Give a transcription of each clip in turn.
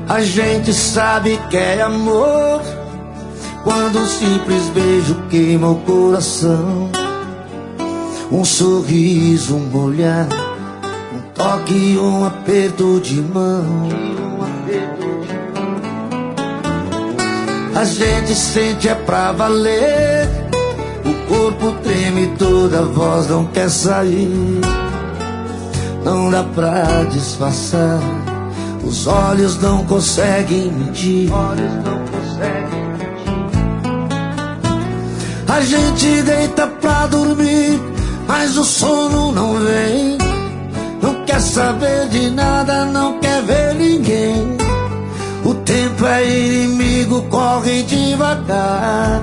A gente sabe que é amor quando um simples beijo queima o coração. Um sorriso, um olhar, um toque, um aperto de mão. A gente sente é pra valer. O corpo treme, toda a voz não quer sair. Não dá pra disfarçar, os olhos não conseguem mentir. A gente deita pra dormir, mas o sono não vem. Não quer saber de nada, não quer ver ninguém. O tempo é inimigo, corre devagar.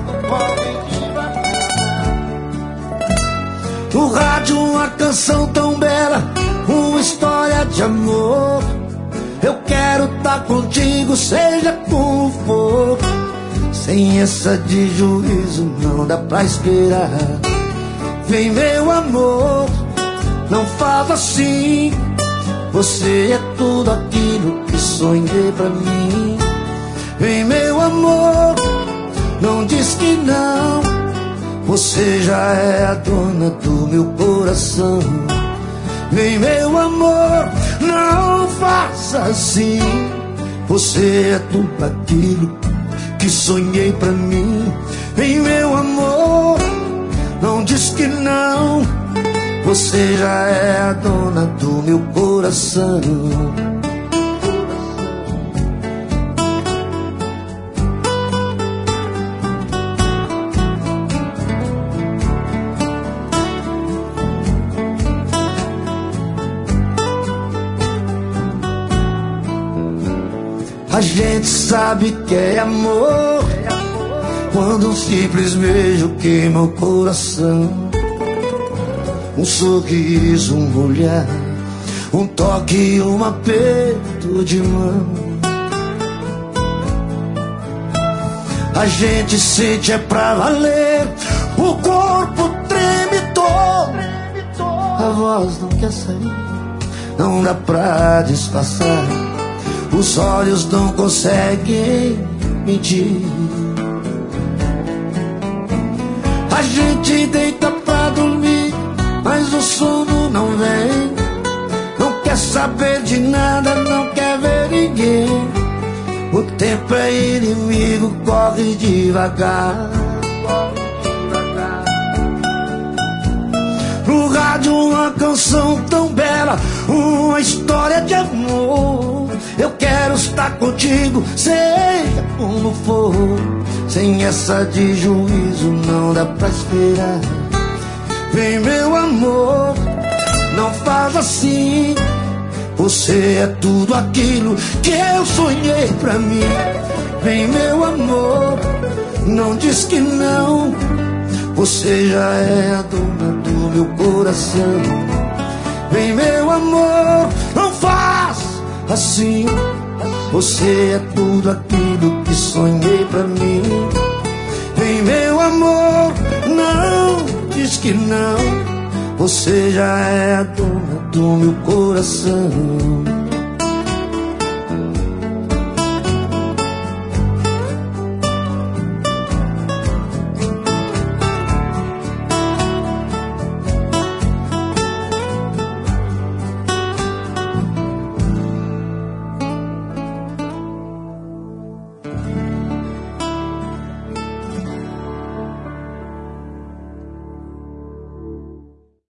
No rádio uma canção tão bela, uma história de amor. Eu quero tá contigo, seja como for. Sem essa de juízo não dá pra esperar. Vem meu amor, não fala assim. Você é tudo aquilo que sonhei pra mim. Vem meu amor, não diz que não. Você já é a dona do meu coração. Vem meu amor, não faça assim. Você é tudo aquilo que sonhei pra mim. Vem meu amor, não diz que não. Você já é a dona do meu coração. A gente sabe que é amor quando um simples beijo queima o coração. Um sorriso, um olhar, um toque, um aperto de mão. A gente sente é pra valer. O corpo treme todo, a voz não quer sair. Não dá pra disfarçar, os olhos não conseguem mentir. A gente deita pra dormir, mas o sono não vem. Não quer saber de nada, não quer ver ninguém. O tempo é inimigo, corre devagar. No rádio uma canção tão bela, uma história de amor. Eu quero estar contigo, seja como for. Sem essa de juízo não dá pra esperar. Vem meu amor, não faz assim. Você é tudo aquilo que eu sonhei pra mim. Vem meu amor, não diz que não. Você já é a dona do meu coração. Vem meu amor, não faz assim. Você é tudo aquilo que sonhei pra mim. Vem meu amor, não diz que não. Você já é a dona do meu coração.